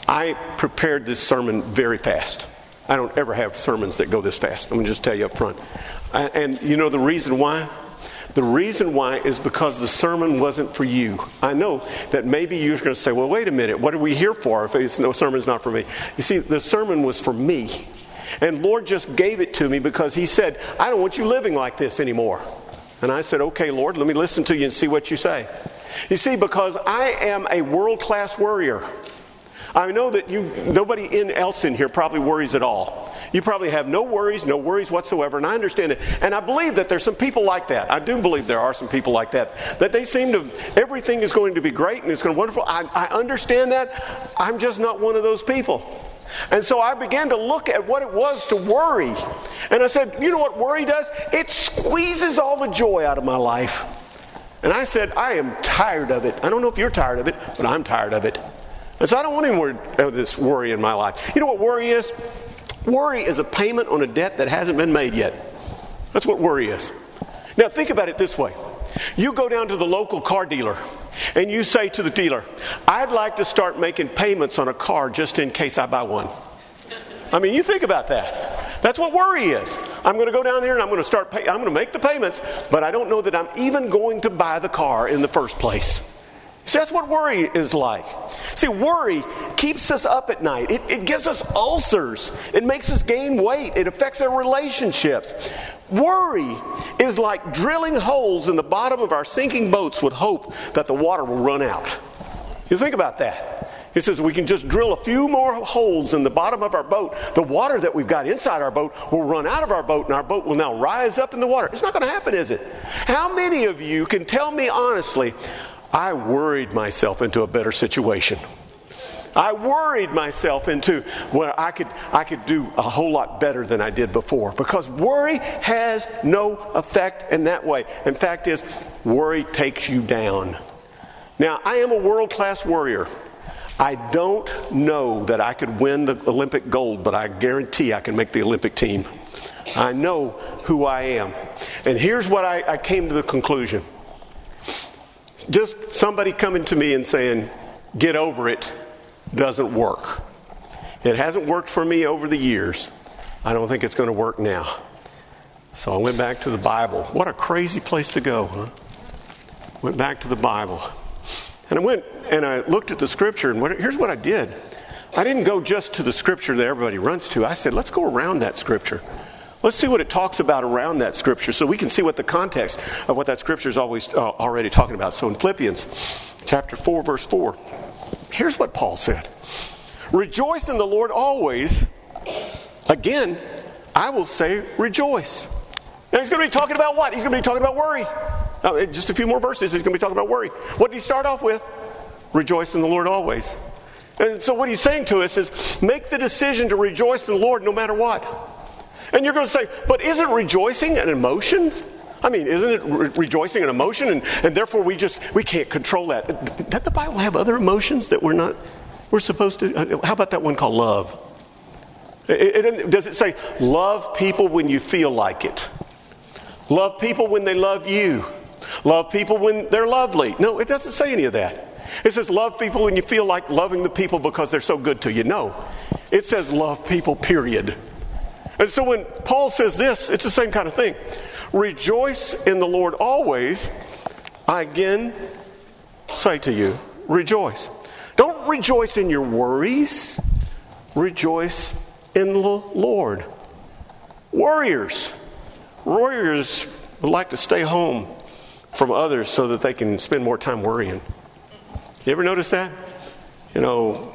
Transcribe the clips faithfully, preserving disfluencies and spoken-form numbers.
I prepared this sermon very fast. I don't ever have sermons that go this fast. I'm going to just tell you up front. And you know the reason why? The reason why is because the sermon wasn't for you. I know that maybe you're going to say, well, wait a minute. What are we here for if it's, no sermon's not for me? You see, the sermon was for me. And Lord just gave it to me because he said, I don't want you living like this anymore. And I said, okay, Lord, let me listen to you and see what you say. You see, because I am a world-class worrier. I know that you, nobody in else in here probably worries at all. You probably have no worries, no worries whatsoever, and I understand it. And I believe that there's some people like that. I do believe there are some people like that. That they seem to, everything is going to be great and it's going to be wonderful. I, I understand that. I'm just not one of those people. And so I began to look at what it was to worry. And I said, you know what worry does? It squeezes all the joy out of my life. And I said, I am tired of it. I don't know if you're tired of it, but I'm tired of it. And so I don't want any more of this worry in my life. You know what worry is? Worry is a payment on a debt that hasn't been made yet. That's what worry is. Now think about it this way. You go down to the local car dealer and you say to the dealer, I'd like to start making payments on a car just in case I buy one. I mean, you think about that. That's what worry is. I'm going to go down there and I'm going to start pay- I'm going to make the payments, but I don't know that I'm even going to buy the car in the first place. See, that's what worry is like. See, worry keeps us up at night. It, it gives us ulcers. It makes us gain weight. It affects our relationships. Worry is like drilling holes in the bottom of our sinking boats with hope that the water will run out. You think about that. It says we can just drill a few more holes in the bottom of our boat. The water that we've got inside our boat will run out of our boat and our boat will now rise up in the water. It's not going to happen, is it? How many of you can tell me honestly, I worried myself into a better situation. I worried myself into where I could I could do a whole lot better than I did before. Because worry has no effect in that way. In fact is, worry takes you down. Now, I am a world-class worrier. I don't know that I could win the Olympic gold, but I guarantee I can make the Olympic team. I know who I am. And here's what I, I came to the conclusion. Just somebody coming to me and saying, get over it, doesn't work. It hasn't worked for me over the years. I don't think it's going to work now. So I went back to the Bible. What a crazy place to go, huh? Went back to the Bible. And I went and I looked at the scripture, and what, here's what I did. I didn't go just to the scripture that everybody runs to. I said, let's go around that scripture. Let's see what it talks about around that scripture so we can see what the context of what that scripture is always uh, already talking about. So in Philippians chapter four, verse four, here's what Paul said. Rejoice in the Lord always. Again, I will say rejoice. Now he's going to be talking about what? He's going to be talking about worry. Now, just a few more verses, he's going to be talking about worry. What did he start off with? Rejoice in the Lord always. And so what he's saying to us is, make the decision to rejoice in the Lord no matter what. And you're going to say, but isn't rejoicing an emotion? I mean, isn't it re- rejoicing an emotion? And, and therefore we just, we can't control that. Does the Bible have other emotions that we're not, we're supposed to, how about that one called love? It, it, does it say, love people when you feel like it? Love people when they love you? Love people when they're lovely? No, it doesn't say any of that. It says love people when you feel like loving the people because they're so good to you. No, it says love people, period. And so when Paul says this, it's the same kind of thing. Rejoice in the Lord always. I again say to you, rejoice. Don't rejoice in your worries. Rejoice in the Lord. Warriors. Warriors would like to stay home from others so that they can spend more time worrying. You ever notice that? You know,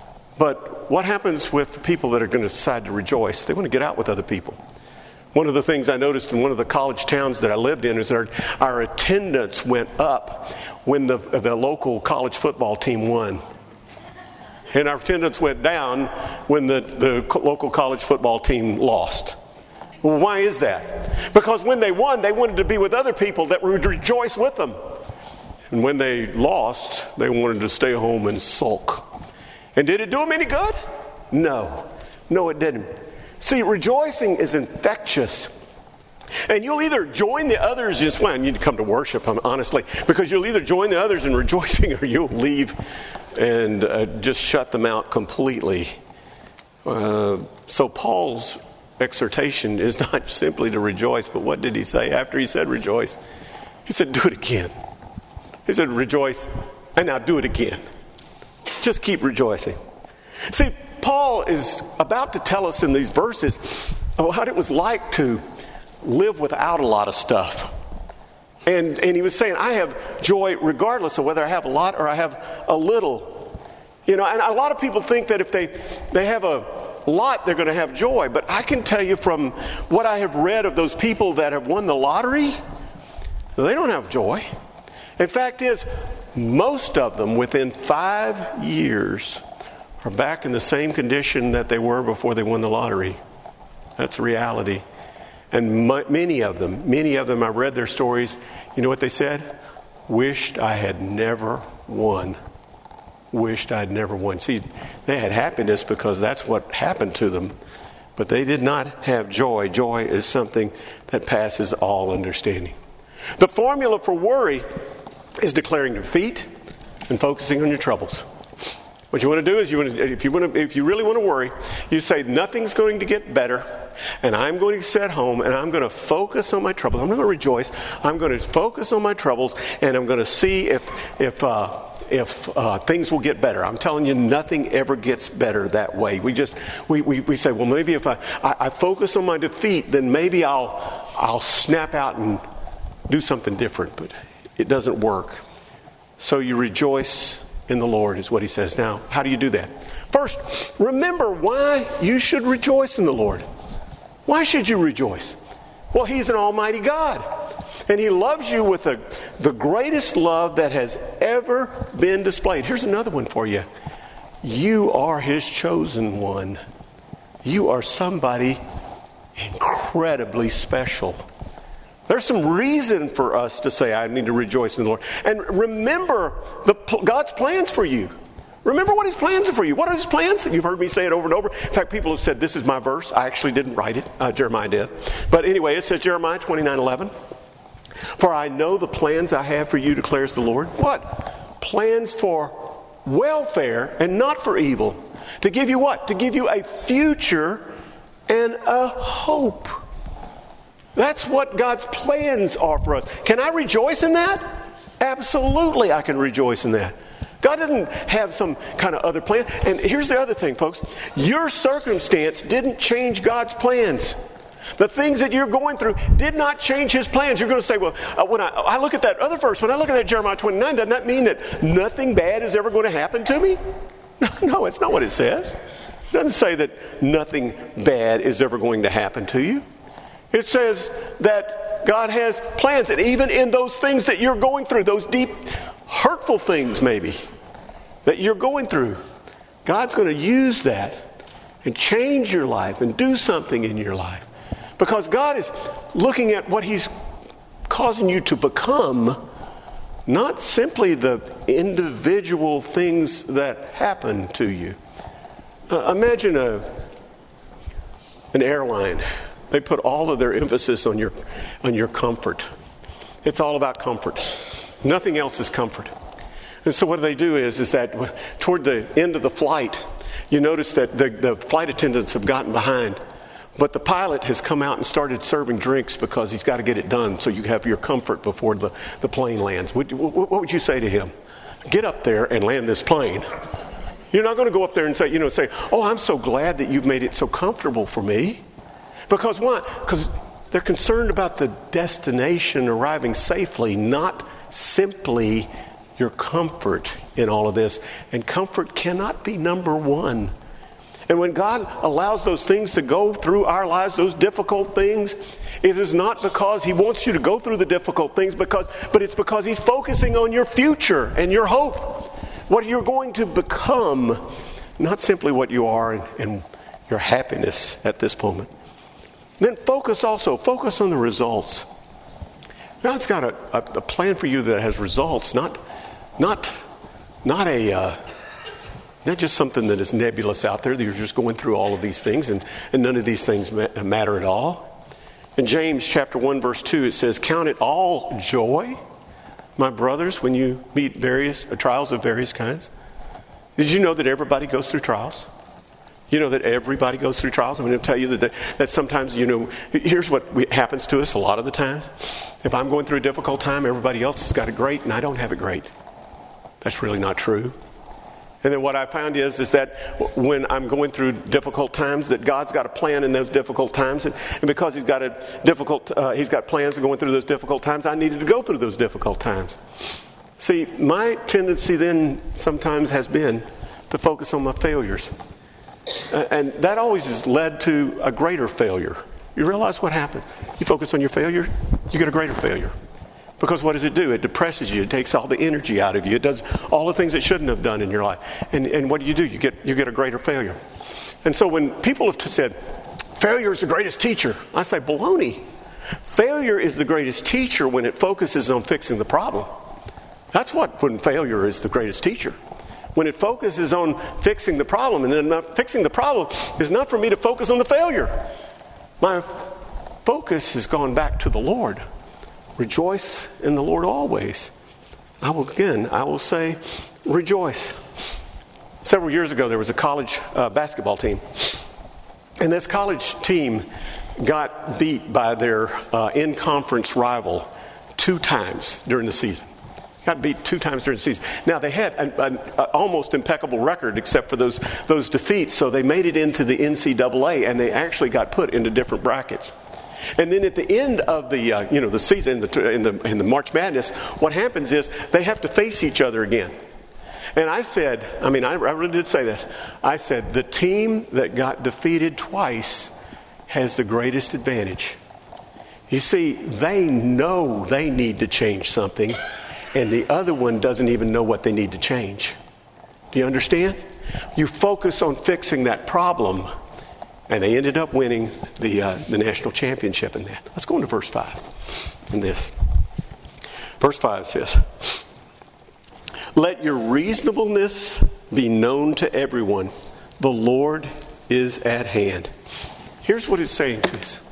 but what happens with the people that are going to decide to rejoice? They want to get out with other people. One of the things I noticed in one of the college towns that I lived in is our, our attendance went up when the, the local college football team won. And our attendance went down when the, the local college football team lost. Well, why is that? Because when they won, they wanted to be with other people that would rejoice with them. And when they lost, they wanted to stay home and sulk. And did it do them any good? No. No, it didn't. See, rejoicing is infectious. And you'll either join the others, just well, you need to come to worship, honestly, because you'll either join the others in rejoicing or you'll leave and uh, just shut them out completely. Uh, so Paul's exhortation is not simply to rejoice, but what did he say after he said rejoice? He said, do it again. He said, rejoice, and now do it again. Just keep rejoicing. See, Paul is about to tell us in these verses what it was like to live without a lot of stuff. And and he was saying, I have joy regardless of whether I have a lot or I have a little. You know, and a lot of people think that if they, they have a lot, they're going to have joy. But I can tell you from what I have read of those people that have won the lottery, they don't have joy. In fact is, most of them within five years are back in the same condition that they were before they won the lottery. That's reality. And m- many of them, many of them, I read their stories. You know what they said? Wished I had never won. Wished I'd never won. See, they had happiness because that's what happened to them. But they did not have joy. Joy is something that passes all understanding. The formula for worry is declaring defeat and focusing on your troubles. What you want to do is, you want to, if you want to, if you really want to worry, you say nothing's going to get better, and I'm going to sit home and I'm going to focus on my troubles. I'm not going to rejoice. I'm going to focus on my troubles, and I'm going to see if if uh, if uh, things will get better. I'm telling you, nothing ever gets better that way. We just we we, we say, well, maybe if I, I, I focus on my defeat, then maybe I'll I'll snap out and do something different. But it doesn't work. So you rejoice in the Lord is what he says. Now, how do you do that? First, remember why you should rejoice in the Lord. Why should you rejoice? Well, he's an almighty God. And he loves you with a, the greatest love that has ever been displayed. Here's another one for you. You are his chosen one. You are somebody incredibly special. There's some reason for us to say, I need to rejoice in the Lord. And remember the, God's plans for you. Remember what his plans are for you. What are his plans? You've heard me say it over and over. In fact, people have said, this is my verse. I actually didn't write it. Uh, Jeremiah did. But anyway, it says Jeremiah twenty-nine eleven. For I know the plans I have for you, declares the Lord. What? Plans for welfare and not for evil. To give you what? To give you a future and a hope. That's what God's plans are for us. Can I rejoice in that? Absolutely, I can rejoice in that. God doesn't have some kind of other plan. And here's the other thing, folks. Your circumstance didn't change God's plans. The things that you're going through did not change his plans. You're going to say, well, uh, when I, I look at that other verse, when I look at that Jeremiah twenty-nine, doesn't that mean that nothing bad is ever going to happen to me? No, it's not what it says. It doesn't say that nothing bad is ever going to happen to you. It says that God has plans, and even in those things that you're going through, those deep, hurtful things maybe that you're going through, God's going to use that and change your life and do something in your life. Because God is looking at what he's causing you to become, not simply the individual things that happen to you. Uh, imagine a an airline. They put all of their emphasis on your on your comfort. It's all about comfort. Nothing else is comfort. And so what they do is, is that toward the end of the flight, you notice that the, the flight attendants have gotten behind. But the pilot has come out and started serving drinks because he's got to get it done so you have your comfort before the, the plane lands. What, what would you say to him? Get up there and land this plane. You're not going to go up there and say, you know, say, oh, I'm so glad that you've made it so comfortable for me. Because why? Because they're concerned about the destination arriving safely, not simply your comfort in all of this. And comfort cannot be number one. And when God allows those things to go through our lives, those difficult things, it is not because he wants you to go through the difficult things, because, but it's because he's focusing on your future and your hope. What you're going to become, not simply what you are and, and your happiness at this moment. Then focus also, focus on the results. God's got a, a, a plan for you that has results, not not not a uh, not just something that is nebulous out there that you're just going through all of these things and, and none of these things ma- matter at all. In James chapter one verse two it says, count it all joy, my brothers, when you meet various uh, trials of various kinds. Did you know that everybody goes through trials? You know that everybody goes through trials. I'm going to tell you that, that sometimes, you know, here's what we, happens to us a lot of the time. If I'm going through a difficult time, everybody else has got it great and I don't have it great. That's really not true. And then what I found is, is that when I'm going through difficult times, that God's got a plan in those difficult times. And, and because he's got a difficult, uh, he's got plans of going through those difficult times, I needed to go through those difficult times. See, my tendency then sometimes has been to focus on my failures. And that always has led to a greater failure. You realize what happens? You focus on your failure, you get a greater failure. Because what does it do? It depresses you. It takes all the energy out of you. It does all the things it shouldn't have done in your life. And and what do you do? You get you get a greater failure. And so when people have said, failure is the greatest teacher, I say, baloney. Failure is the greatest teacher when it focuses on fixing the problem. That's what when failure is the greatest teacher. When it focuses on fixing the problem, and then not fixing the problem is not for me to focus on the failure. My focus has gone back to the Lord. Rejoice in the Lord always. I will again, I will say, rejoice. Several years ago, there was a college uh, basketball team. And this college team got beat by their uh, in-conference rival two times during the season. Got beat two times during the season. Now, they had an, an, an almost impeccable record except for those those defeats, so they made it into the N C double A, and they actually got put into different brackets. And then at the end of the uh, you know the season, in the, in the in the March Madness, what happens is they have to face each other again. And I said, I mean, I, I really did say this. I said, the team that got defeated twice has the greatest advantage. You see, they know they need to change something, and the other one doesn't even know what they need to change. Do you understand? You focus on fixing that problem, and they ended up winning the uh, the national championship in that. Let's go into verse five in this. Verse five says, let your reasonableness be known to everyone. The Lord is at hand. Here's what it's saying to us.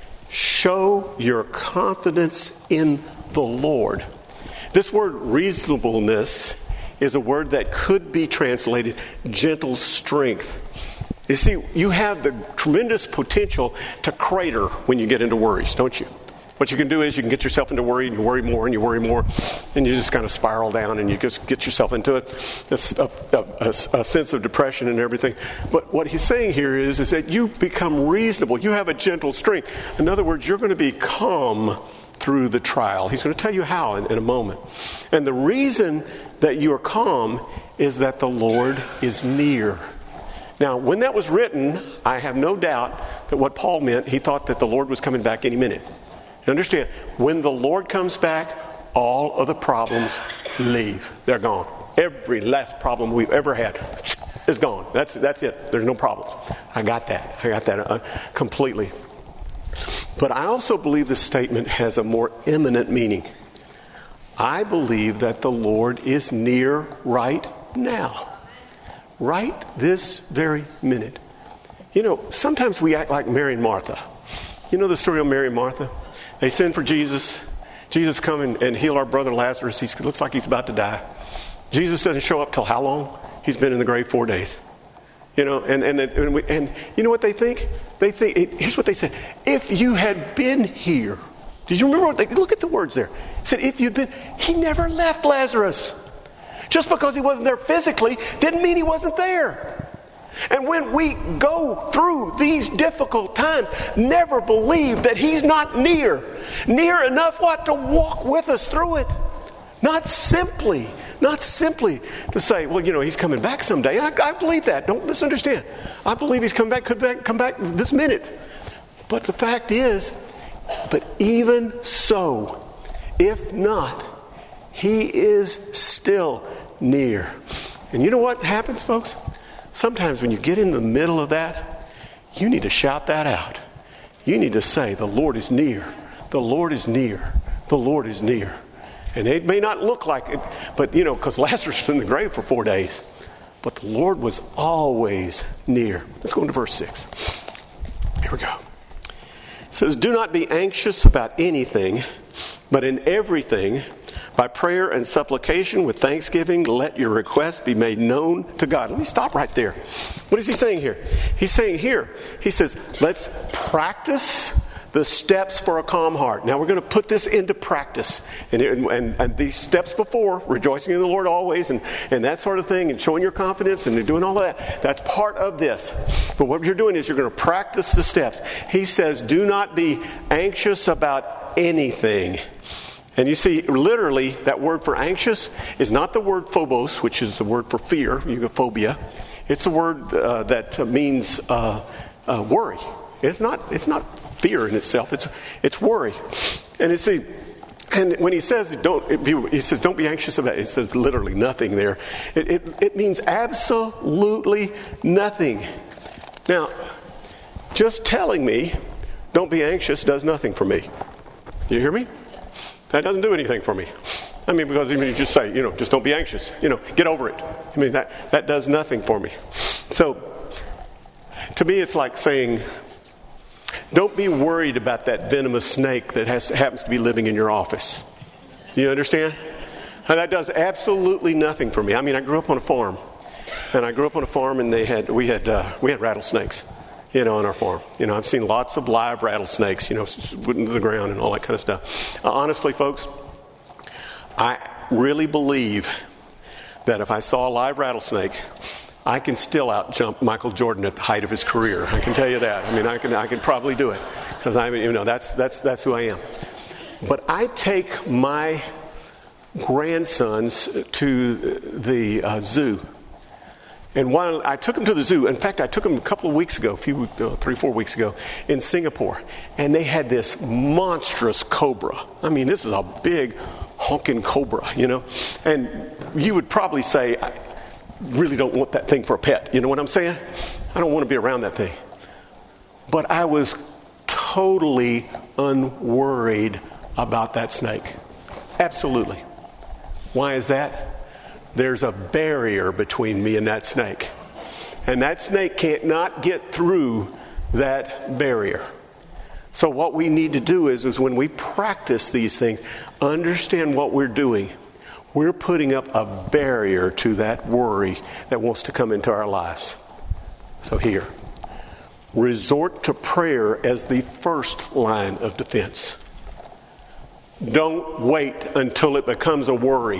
Show your confidence in the Lord. This word reasonableness is a word that could be translated gentle strength. You see, you have the tremendous potential to crater when you get into worries, don't you? What you can do is you can get yourself into worry, and you worry more, and you worry more, and you just kind of spiral down, and you just get yourself into it, a, a, a, a sense of depression and everything. But what he's saying here is, is that you become reasonable. You have a gentle strength. In other words, you're going to be calm through the trial. He's going to tell you how in, in a moment. And the reason that you are calm is that the Lord is near. Now, when that was written, I have no doubt that what Paul meant, he thought that the Lord was coming back any minute. You understand? When the Lord comes back, all of the problems leave. They're gone. Every last problem we've ever had is gone. That's that's it. There's no problems. I got that. I got that uh, completely. But I also believe this statement has a more imminent meaning. I believe that the Lord is near right now. Right this very minute. You know, sometimes we act like Mary and Martha. You know the story of Mary and Martha? They send for Jesus. Jesus come and, and heal our brother Lazarus. He looks like he's about to die. Jesus doesn't show up till how long? He's been in the grave four days. You know, and and and, we, and you know what they think? They think, here's what they said. If you had been here. Did you remember what they, look at the words there. He said, if you'd been, he never left Lazarus. Just because he wasn't there physically didn't mean he wasn't there. And when we go through these difficult times, never believe that he's not near. Near enough what? To walk with us through it. Not simply, not simply to say, well, you know, he's coming back someday. I, I believe that. Don't misunderstand. I believe he's coming back, could back, come back this minute. But the fact is, but even so, if not, he is still near. And you know what happens, folks? Sometimes when you get in the middle of that, you need to shout that out. You need to say, the Lord is near. The Lord is near. The Lord is near. And it may not look like it, but, you know, because Lazarus was in the grave for four days. But the Lord was always near. Let's go into verse six. Here we go. It says, do not be anxious about anything, but in everything, By prayer and supplication with thanksgiving, let your requests be made known to God. Let me stop right there. What is he saying here? He's saying here, he says, let's practice the steps for a calm heart. Now we're going to put this into practice. And, and, and these steps before, rejoicing in the Lord always, and, and that sort of thing, and showing your confidence, and doing all of that, that's part of this. But what you're doing is you're going to practice the steps. He says, do not be anxious about anything. And you see, literally, that word for anxious is not the word phobos, which is the word for fear, euphobia. It's a word uh, that means uh, uh, worry. It's not. It's not fear in itself. It's it's worry. And you see, and when he says don't, be, he says don't be anxious about it. It says literally nothing there. It it, it means absolutely nothing. Now, just telling me don't be anxious does nothing for me. Do you hear me? That doesn't do anything for me. I mean, because even you just say, you know, just don't be anxious. You know, get over it. I mean, that that does nothing for me. So, to me, it's like saying, don't be worried about that venomous snake that has, happens to be living in your office. Do you understand? And that does absolutely nothing for me. I mean, I grew up on a farm, and I grew up on a farm, and they had we had uh, we had rattlesnakes, you know, on our farm. You know, I've seen lots of live rattlesnakes, you know, put into the ground and all that kind of stuff. Uh, honestly, folks, I really believe that if I saw a live rattlesnake, I can still out-jump Michael Jordan at the height of his career. I can tell you that. I mean, I can I can probably do it because I mean, you know, that's that's that's who I am. But I take my grandsons to the uh, zoo, and while I took them to the zoo, in fact, I took them a couple of weeks ago, a few uh, three four weeks ago, in Singapore, and they had this monstrous cobra. I mean, this is a big honking cobra, you know, and you would probably say, I really don't want that thing for a pet. You know what I'm saying? I don't want to be around that thing. But I was totally unworried about that snake. Absolutely. Why is that? There's a barrier between me and that snake. And that snake can't not get through that barrier. So what we need to do is, is when we practice these things, understand what we're doing. We're putting up a barrier to that worry that wants to come into our lives. So here, resort to prayer as the first line of defense. Don't wait until it becomes a worry.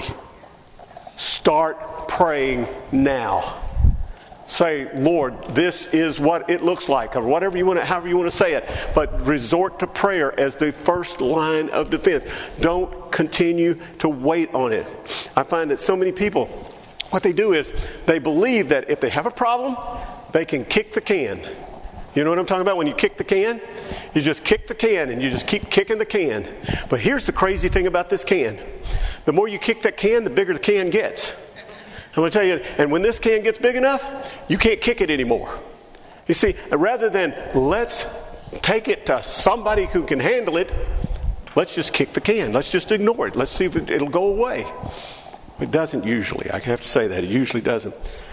Start praying now. Say, Lord, this is what it looks like, or whatever you want to, however you want to say it. But resort to prayer as the first line of defense. Don't continue to wait on it. I find that so many people, what they do is they believe that if they have a problem, they can kick the can. You know what I'm talking about? When you kick the can, you just kick the can and you just keep kicking the can. But here's the crazy thing about this can. The more you kick that can, the bigger the can gets. I'm going to tell you, and when this can gets big enough, you can't kick it anymore. You see, rather than let's take it to somebody who can handle it, let's just kick the can. Let's just ignore it. Let's see if it, it'll go away. It doesn't usually. I have to say that. It usually doesn't.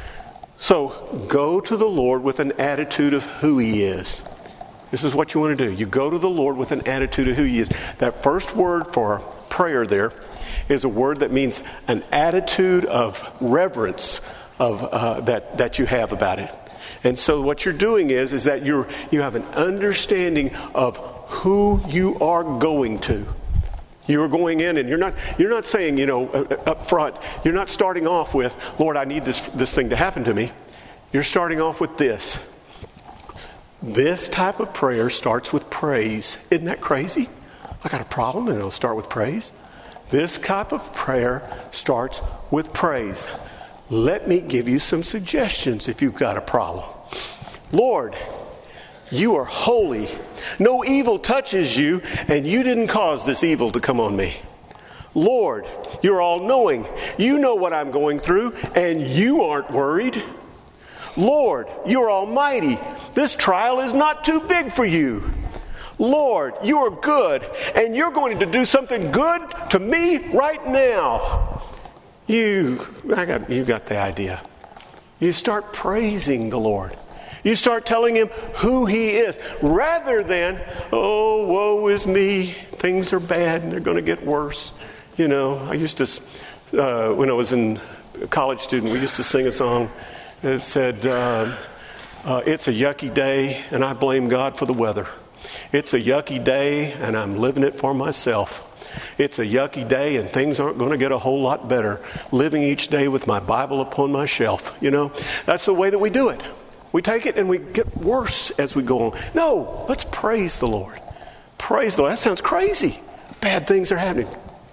So go to the Lord with an attitude of who He is. This is what you want to do. You go to the Lord with an attitude of who He is. That first word for prayer there is a word that means an attitude of reverence of uh, that that you have about it. And so what you're doing is is that you're you have an understanding of who you are going to. You're going in, and you're not you're not saying, you know, up front, you're not starting off with, Lord, I need this this thing to happen to me. You're starting off with this. This type of prayer starts with praise. Isn't that crazy? I got a problem, and it'll start with praise. This type of prayer starts with praise. Let me give you some suggestions if you've got a problem. Lord, you are holy. No evil touches you, and you didn't cause this evil to come on me. Lord, you're all-knowing. You know what I'm going through, and you aren't worried. Lord, you're almighty. This trial is not too big for you. Lord, you are good, and you're going to do something good to me right now. You, I got, you got the idea. You start praising the Lord. You start telling Him who He is, rather than, oh, woe is me, things are bad and they're going to get worse. You know, I used to, uh, when I was in a college student, we used to sing a song that said, uh, uh, it's a yucky day and I blame God for the weather. It's a yucky day and I'm living it for myself. It's a yucky day and things aren't going to get a whole lot better. Living each day with my Bible upon my shelf. You know, that's the way that we do it. We take it and we get worse as we go on. No, let's praise the Lord. Praise the Lord. That sounds crazy. Bad things are happening.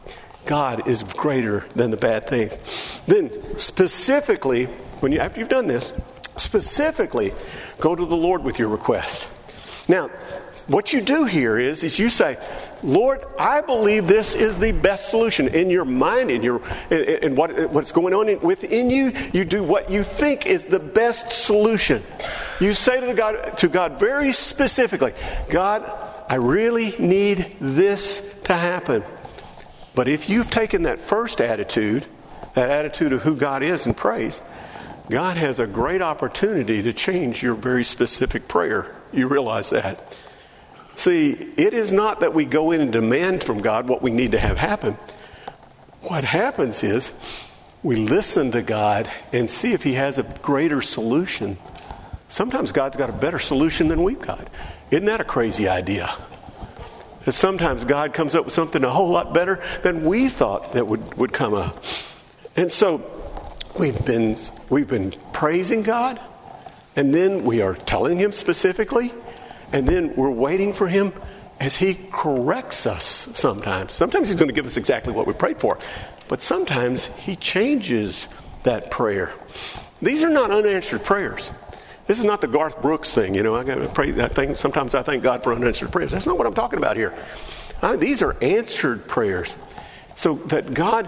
God is greater than the bad things. Then specifically, when you after you've done this, specifically go to the Lord with your request. Now, what you do here is, is you say, Lord, I believe this is the best solution. In your mind, in your in, in what what's going on in, within you, you do what you think is the best solution. You say to the God to God very specifically, God, I really need this to happen. But if you've taken that first attitude, that attitude of who God is and praise, God has a great opportunity to change your very specific prayer. You realize that? See, it is not that we go in and demand from God what we need to have happen. What happens is we listen to God and see if He has a greater solution. Sometimes God's got a better solution than we've got. Isn't that a crazy idea? That sometimes God comes up with something a whole lot better than we thought that would, would come up. And so we've been we've been praising God, and then we are telling Him specifically, and then we're waiting for Him as He corrects us sometimes. Sometimes He's going to give us exactly what we prayed for, but sometimes He changes that prayer. These are not unanswered prayers. This is not the Garth Brooks thing, you know. I got to pray that thing. Sometimes I thank God for unanswered prayers. That's not what I'm talking about here. Uh, these are answered prayers, so that God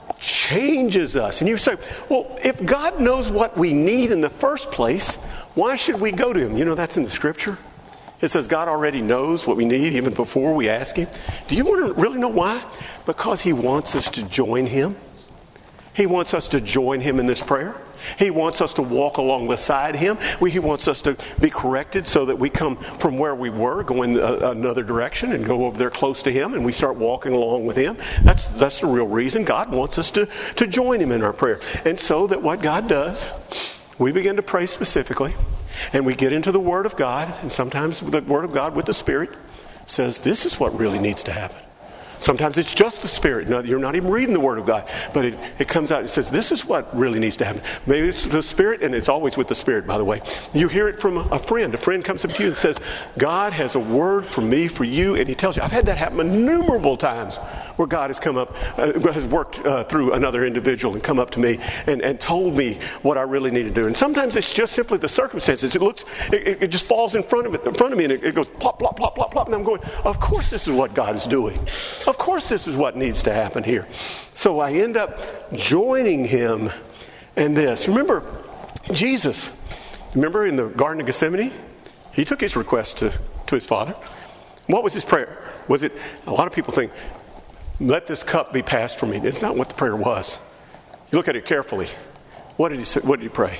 changes us. And you say, well, if God knows what we need in the first place, why should we go to Him? You know, that's in the Scripture. It says God already knows what we need even before we ask Him. Do you want to really know why? Because He wants us to join Him. He wants us to join Him in this prayer. He wants us to walk along beside Him. We, he wants us to be corrected so that we come from where we were, go in a, another direction and go over there close to Him, and we start walking along with Him. That's that's the real reason. God wants us to, to join Him in our prayer. And so that what God does, we begin to pray specifically, and we get into the Word of God, and sometimes the Word of God with the Spirit says this is what really needs to happen. Sometimes it's just the Spirit. No, you're not even reading the Word of God. But it, it comes out and says, this is what really needs to happen. Maybe it's the Spirit, and it's always with the Spirit, by the way. You hear it from a friend. A friend comes up to you and says, God has a word for me, for you. And he tells you. I've had that happen innumerable times where God has come up, uh, has worked uh, through another individual and come up to me and, and told me what I really need to do. And sometimes it's just simply the circumstances. It looks, it, it just falls in front of it, in front of me, and it, it goes plop, plop, plop, plop, plop. And I'm going, of course this is what God is doing. Of course this is what needs to happen here. So I end up joining Him in this. Remember, Jesus, remember in the Garden of Gethsemane? He took His request to, to His Father. What was His prayer? Was it, a lot of people think, let this cup be passed from me. It's not what the prayer was. You look at it carefully. What did he say? What did he pray?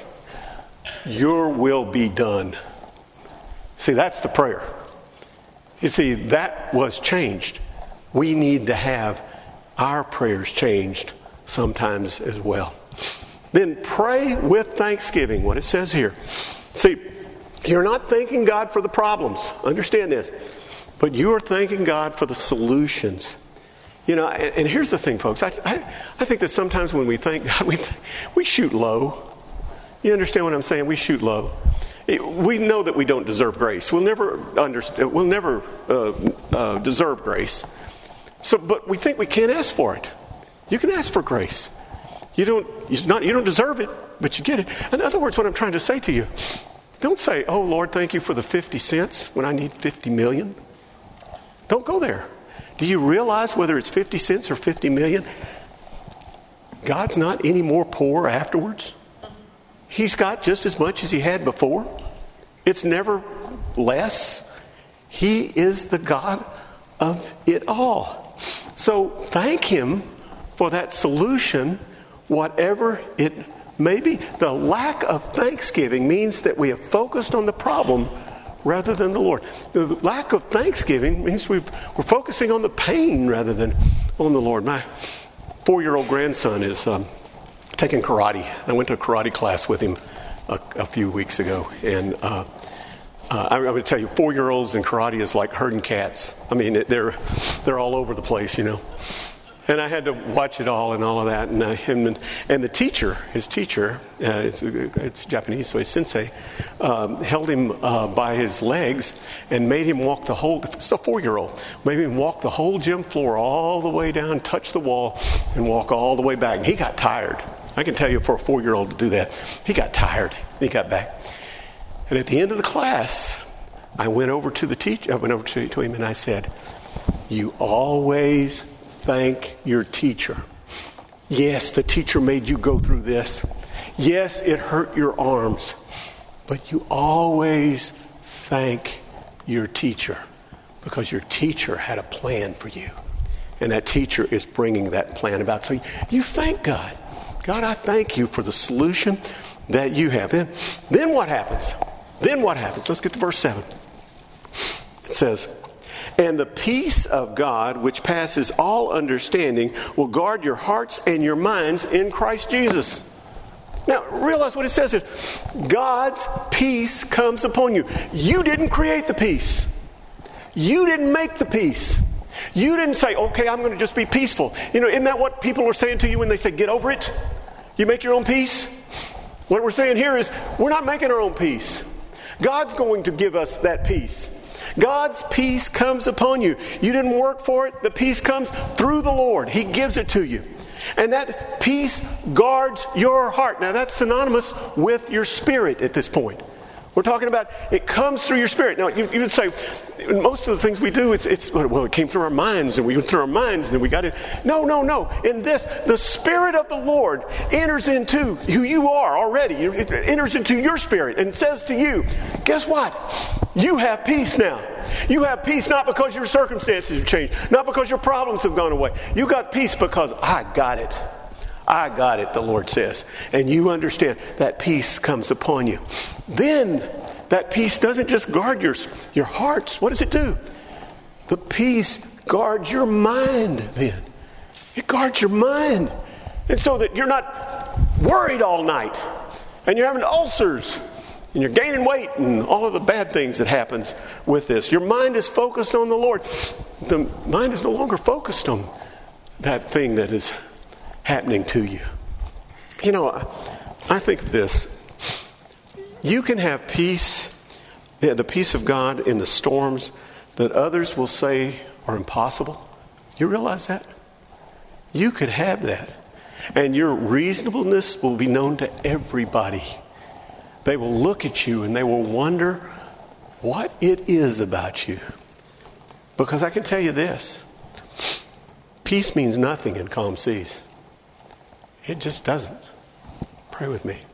Your will be done. See, that's the prayer. You see, that was changed. We need to have our prayers changed sometimes as well. Then pray with thanksgiving, what it says here. See, you're not thanking God for the problems. Understand this. But you are thanking God for the solutions. You know, and, and here's the thing, folks. I, I, I think that sometimes when we thank God, we, we shoot low. You understand what I'm saying? We shoot low. It, we know that we don't deserve grace. We'll never understand. We'll never uh, uh, deserve grace. So, but we think we can't ask for it. You can ask for grace. You don't. It's not. You don't deserve it, but you get it. In other words, what I'm trying to say to you, don't say, "Oh Lord, thank you for the fifty cents when I need fifty million." Don't go there. Do you realize whether it's fifty cents or fifty million? God's not any more poor afterwards. He's got just as much as He had before. It's never less. He is the God of it all. So thank Him for that solution, whatever it may be. The lack of thanksgiving means that we have focused on the problem rather than the Lord. The lack of thanksgiving means we've, we're focusing on the pain rather than on the Lord. My four-year-old grandson is um, taking karate. I went to a karate class with him a, a few weeks ago, and uh, uh, I'm going to tell you, four-year-olds in karate is like herding cats. I mean, it, they're they're all over the place, you know. And I had to watch it all and all of that. And uh, him and, and the teacher, his teacher, uh, it's, it's Japanese, so his sensei, um, held him uh, by his legs and made him walk the whole, it's a four-year-old, made him walk the whole gym floor all the way down, touch the wall, and walk all the way back. And he got tired. I can tell you, for a four-year-old to do that, he got tired. He got back. And at the end of the class, I went over to the teacher, I went over to, to him and I said, "You always thank your teacher. Yes, the teacher made you go through this. Yes, it hurt your arms. But you always thank your teacher because your teacher had a plan for you. And that teacher is bringing that plan about. So you thank God. God, I thank you for the solution that you have." Then, then what happens? Then what happens? Let's get to verse seven. It says, "And the peace of God, which passes all understanding, will guard your hearts and your minds in Christ Jesus." Now, realize what it says is, God's peace comes upon you. You didn't create the peace. You didn't make the peace. You didn't say, "Okay, I'm going to just be peaceful." You know, isn't that what people are saying to you when they say, "Get over it"? You make your own peace. What we're saying here is, we're not making our own peace. God's going to give us that peace. God's peace comes upon you. You didn't work for it. The peace comes through the Lord. He gives it to you. And that peace guards your heart. Now, that's synonymous with your spirit at this point. We're talking about it comes through your spirit. Now, you, you would say, most of the things we do, it's, it's well, it came through our minds, and we went through our minds, and then we got it. No, no, no. In this, the Spirit of the Lord enters into who you are already. It enters into your spirit and says to you, guess what? You have peace now. You have peace not because your circumstances have changed, not because your problems have gone away. You got peace because I got it. I got it, the Lord says. And you understand that peace comes upon you. Then that peace doesn't just guard your, your hearts. What does it do? The peace guards your mind then. It guards your mind. And so that you're not worried all night. And you're having ulcers. And you're gaining weight and all of the bad things that happens with this. Your mind is focused on the Lord. The mind is no longer focused on that thing that is happening to you. You know, I think of this. You can have peace, the peace of God in the storms that others will say are impossible. You realize that? You could have that. And your reasonableness will be known to everybody. They will look at you and they will wonder what it is about you. Because I can tell you this. Peace means nothing in calm seas. It just doesn't. Pray with me.